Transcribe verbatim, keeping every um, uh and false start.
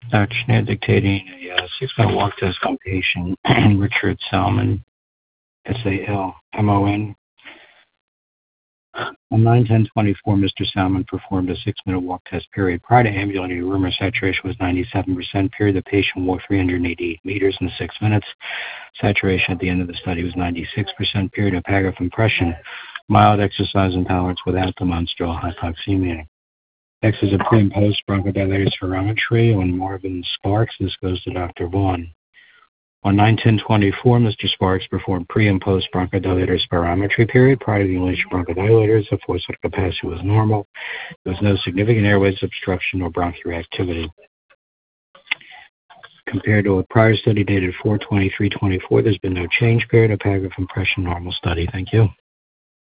Doctor Schneid dictating a uh, six-minute walk test on patient Richard Salmon, S A L M O N. On nine ten twenty-four, Mister Salmon performed a six-minute walk test period. Prior to ambulating, rumor saturation was ninety-seven percent. Period, the patient walked three hundred eighty-eight meters in six minutes. Saturation at the end of the study was ninety-six percent. Period, epigraph impression, mild exercise intolerance without demonstrable hypoxemia. Next is a pre and post bronchodilator spirometry on Marvin Sparks. This goes to Doctor Vaughn. On nine ten twenty-four, Mister Sparks performed pre and post bronchodilator spirometry period. Prior to the inhalation of bronchodilators, the forced capacity was normal. There was no significant airways obstruction or bronchoreactivity. Compared to a prior study dated four twenty-three twenty-four, there's been no change. Period, epigraph impression, normal study. Thank you.